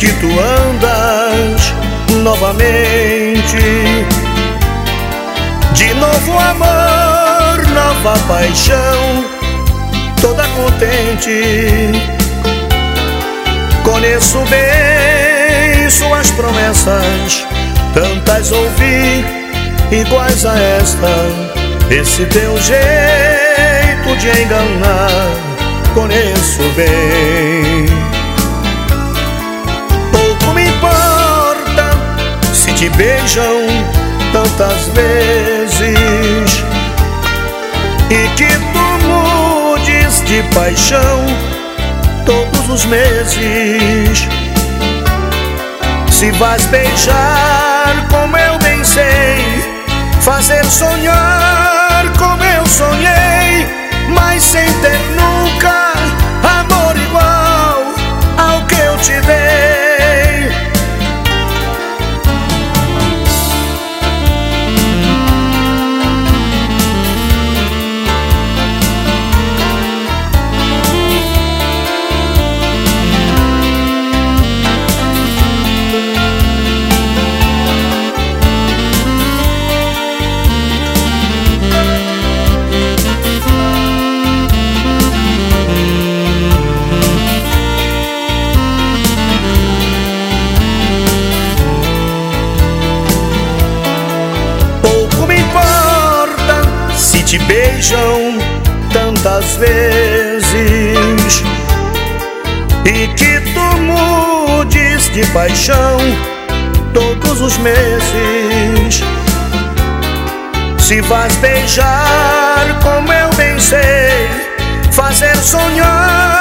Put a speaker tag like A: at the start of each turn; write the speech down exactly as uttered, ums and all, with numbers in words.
A: que tu andas novamente. De novo amor, nova paixão, toda contente. Conheço bem suas promessas, tantas ouvi iguais a esta. Esse teu jeito de enganar, conheço bem. Pouco me importa se te beijam tantas vezes e que tu mudes de paixão todos os meses. Se vais beijar como eu bem sei, fazer sonhar como eu sonhei, mas sem ter nunca amor igual ao que eu te dei. Te beijam tantas vezes e que tu mudes de paixão todos os meses. Se vais beijar como eu bem sei, fazer sonhar